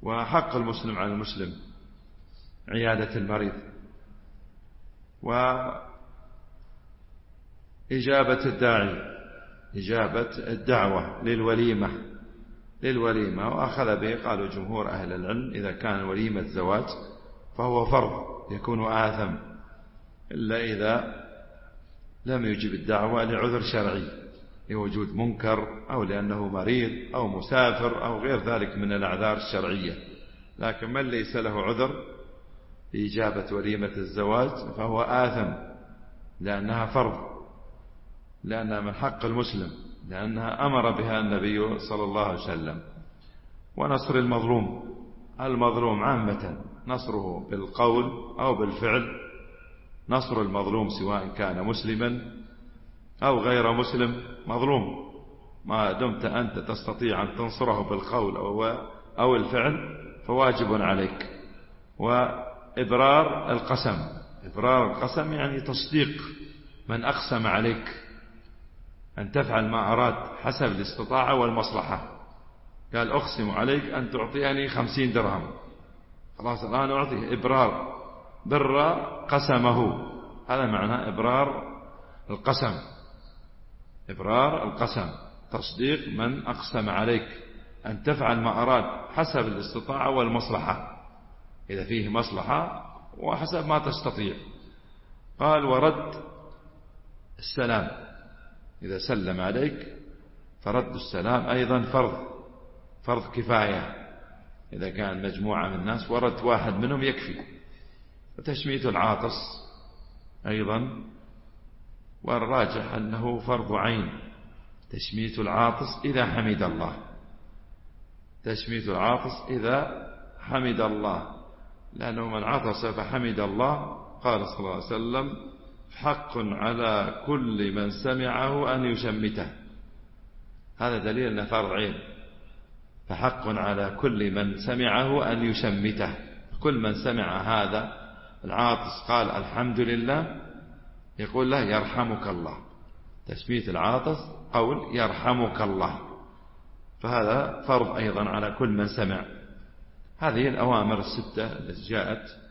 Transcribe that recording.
وحق المسلم على المسلم عيادة المريض، وإجابة الداعي، إجابة الدعوة للوليمة. وأخذ به قالوا جمهور أهل العلم إذا كان وليمة زواج فهو فرض يكون آثم، إلا إذا لم يجب الدعوة لعذر شرعي لوجود منكر أو لأنه مريض أو مسافر أو غير ذلك من الأعذار الشرعية. لكن من ليس له عذر بإجابة وليمة الزواج فهو آثم، لأنها فرض، لأنها من حق المسلم، لأنها أمر بها النبي صلى الله عليه وسلم. ونصر المظلوم عامة نصره بالقول أو بالفعل، نصر المظلوم سواء كان مسلما أو غير مسلم مظلوم، ما دمت أنت تستطيع أن تنصره بالقول أو الفعل فواجب عليك. وإبرار القسم يعني تصديق من أقسم عليك أن تفعل ما أراد حسب الاستطاعة والمصلحة. قال أقسم عليك أن تعطيني 50 درهم، خلاص الآن أعطيه. إبرار بر قسمه، هذا معنى إبرار القسم، تصديق من أقسم عليك أن تفعل ما أراد حسب الاستطاعة والمصلحة، إذا فيه مصلحة وحسب ما تستطيع. قال ورد السلام، إذا سلم عليك فرد السلام أيضا فرض كفاية، إذا كان مجموعة من الناس ورد واحد منهم يكفي. وتشميت العاطس أيضا، والراجح أنه فرض عين، تشميت العاطس إذا حمد الله، لأنه من عطس فحمد الله قال صلى الله عليه وسلم حق على كل من سمعه أن يشمته، هذا دليل أنه فرض عين، فحق على كل من سمعه أن يشمته. كل من سمع هذا العاطس قال الحمد لله يقول له يرحمك الله، تشميت العاطس قول يرحمك الله، فهذا فرض أيضا على كل من سمع. هذه الأوامر الستة التي جاءت